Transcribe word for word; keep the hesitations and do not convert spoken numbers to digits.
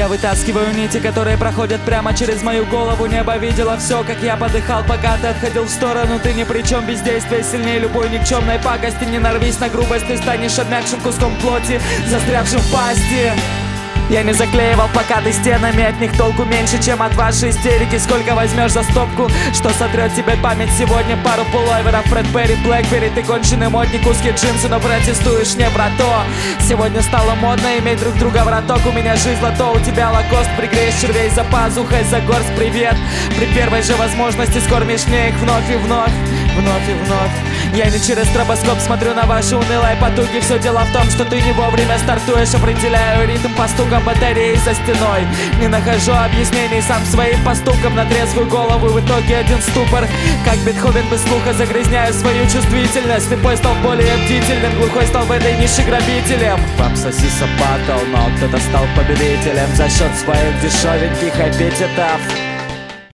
Я вытаскиваю нити, которые проходят прямо через мою голову. Небо видело все, как я подыхал, пока ты отходил в сторону. Ты ни при чем, бездействие сильнее любой никчемной пакости. Не нарвись на грубость, ты станешь обмякшим куском плоти, застрявшим в пасти. Я не заклеивал плакаты стенами, от них толку меньше, чем от вашей истерики. Сколько возьмешь за стопку, что сотрет тебе память сегодня? Пару пуловеров, Фредберри, Блэкберри. Ты конченый модник, узкие джинсы, но протестуешь не про то. Сегодня стало модно иметь друг друга в роток. У меня жизнь лото, у тебя лакост. Пригреешь червей за пазухой, за горсть привет. При первой же возможности скормишь мне их вновь и вновь, вновь и вновь. Я не через стробоскоп смотрю на ваши унылые потуги. Все дело в том, что ты не вовремя стартуешь. Определяю ритм по стукам батареи за стеной. Не нахожу объяснений сам своим поступкам. На трезвую голову в итоге один ступор. Как Бетховен без слуха загрязняю свою чувствительность. Слепой стал более бдительным, глухой стал в этой нише грабителем. Вам сосиса батл, но кто-то стал победителем за счет своих дешевеньких аппетитов.